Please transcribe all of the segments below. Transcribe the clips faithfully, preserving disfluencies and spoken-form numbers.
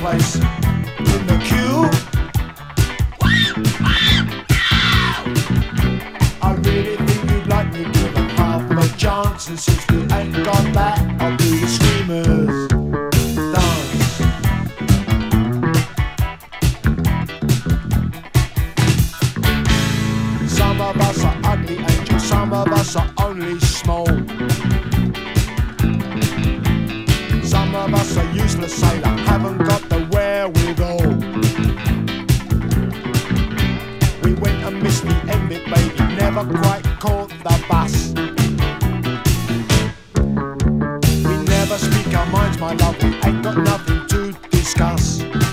place in the queue. I really think you'd like me given half a chance, and since we ain't got that, I'll do the screamers dance. Some of us are ugly angels, some of us are only small. Some of us are useless sailor, haven't got the wherewithal. We went and missed the end bit, baby, never quite caught the bus. We never speak our minds, my love, we ain't got nothing to discuss.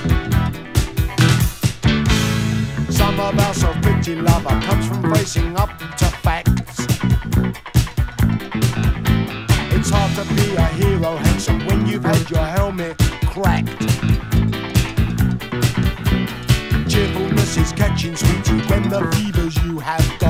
Some of our self-pity lover comes from facing up to facts. It's hard to be a hero, handsome, when you've had your helmet cracked. Cheerfulness is catching, sweetie, when the fevers you have got.